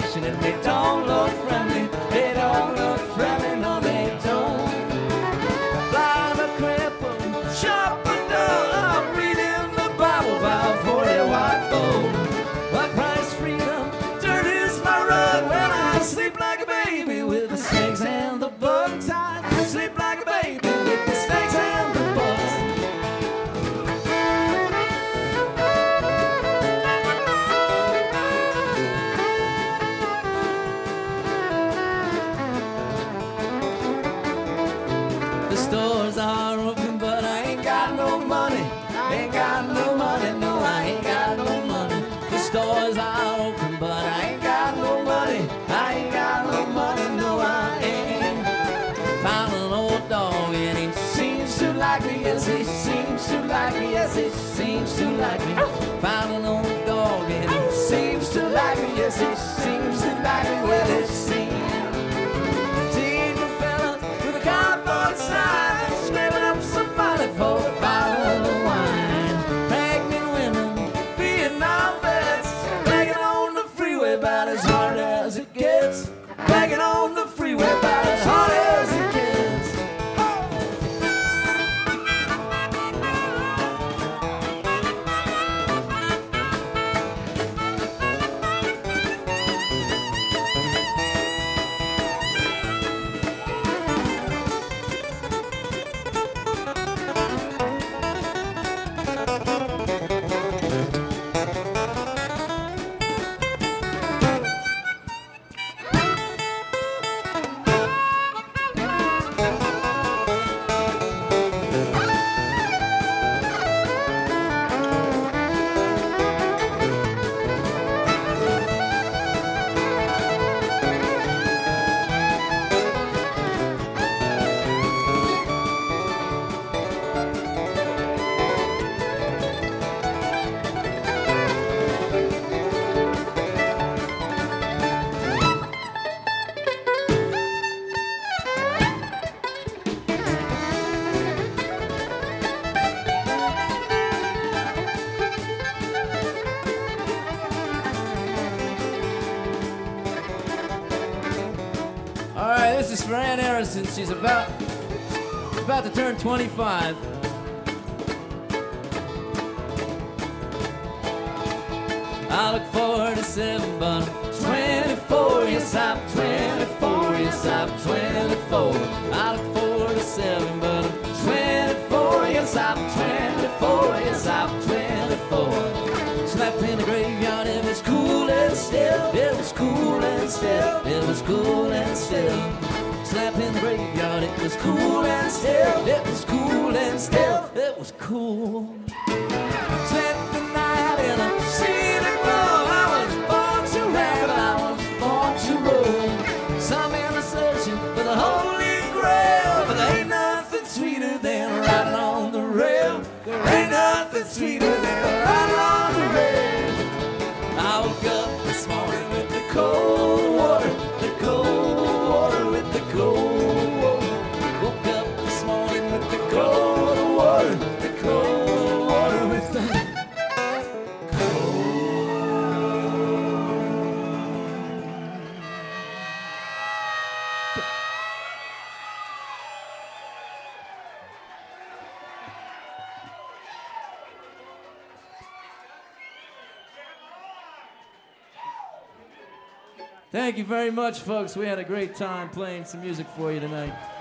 fashion and they don't look friendly. They don't look friendly, no they don't. Blind or crippled, sharp or dull, I'm reading the Bible by a 40 watt bulb. What price freedom? Dirt is my rug when I sleep like a baby with the snakes and the bugs. I sleep like a baby with the snakes and the bugs. The stores are open, but I ain't got no money. Ain't got no money, no, I ain't got no money. The stores are open, but I ain't got no money. I ain't got no money, no, I ain't. Found an old dog and he seems to like me, yes, he seems to like me, yes, he seems to like me. Found an old dog and he seems to like me, yes, he seems to like me, well, it seems. Seen the fellas with a cardboard sign, scraping up some money for a bottle of wine. Pregnant women, Vietnam vets, begging on the freeway about as hard as it gets. Begging on the freeway about as hard as it gets. This is for Ann Harrison. She's about to turn 25. I look forward to 7, but I'm 24. Yes, I'm 24. Yes, I'm 24. I look forward to 7, but I'm 24. Yes, I'm 24. Yes, I'm 24. Slept in the graveyard. It was cool and still. It was cool and still. It was cool and still. Slept in the graveyard, it was cool and still. It was cool and still. It was cool. Spent the night in a cedar grove. I was born to ramble, I was born to roll. Some men are searching for the Holy Grail, but there ain't nothing sweeter than riding on the rail. There ain't nothing sweeter than riding on the rail. I woke up this morning with the cold water, the cold water with the cold water. Woke up this morning with the cold water, the cold water with the cold. Thank you very much, folks. We had a great time playing some music for you tonight.